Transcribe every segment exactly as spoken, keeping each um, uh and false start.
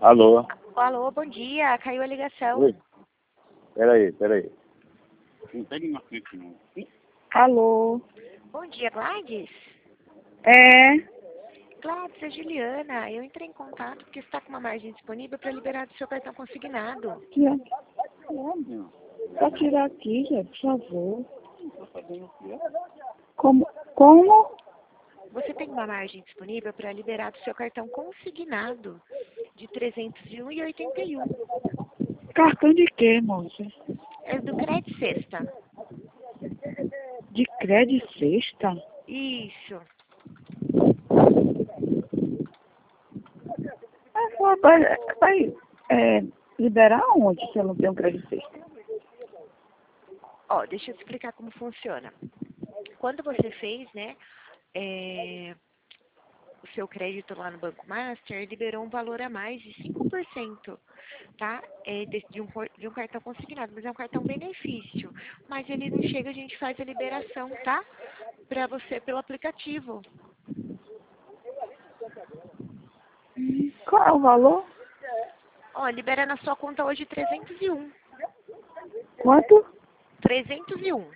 Alô? Alô, bom dia. Caiu a ligação. Oi. Peraí, peraí. Não pegue na frente, não. Alô? Bom dia, Gladys. É? Gladys, é Juliana. Eu entrei em contato porque você está com uma margem disponível para liberar do seu cartão consignado. Tia. Pra tirar aqui, gente, por favor. Como? Como? Você tem uma margem disponível para liberar do seu cartão consignado de trezentos e um e oitenta e um. Cartão de quê, moça? É do Credit Sexta. De crédito sexta? Isso. Mas só vai, vai é, liberar onde se eu não tenho crédito sexta? Ó, deixa eu te explicar como funciona. Quando você fez, né, é, o seu crédito lá no Banco Master, liberou um valor a mais de cinco por cento, tá? É de, de, um, de um cartão consignado, mas é um cartão benefício. Mas ele não chega, a gente faz a liberação, tá? Pra você pelo aplicativo. Qual é o valor? Ó, libera na sua conta hoje trezentos e um. Quanto? trezentos e um.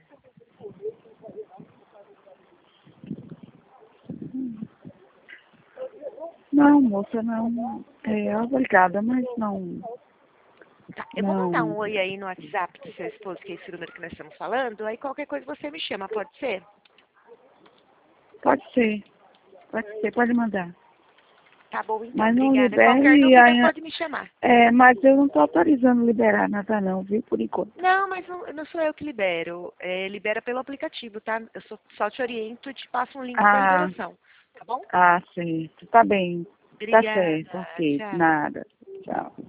Não, moça, não. É, obrigada, mas não. Tá, eu vou Não. mandar um oi aí no WhatsApp do seu esposo, que é esse número que nós estamos falando, aí qualquer coisa você me chama, pode ser? Pode ser. Pode ser, pode mandar. Tá bom, então, Mas não obrigada. libere Qualquer dúvida ainda. pode me chamar. É, mas eu não estou autorizando liberar nada não, viu, por enquanto. Não, mas não, não sou eu que libero. É, libera pelo aplicativo, tá? Eu só, só te oriento e te passo um link para Ah, liberação. Tá bom? ah, certo. Tá bem. Tá Obrigada. certo, ok. Tchau. Nada. Tchau.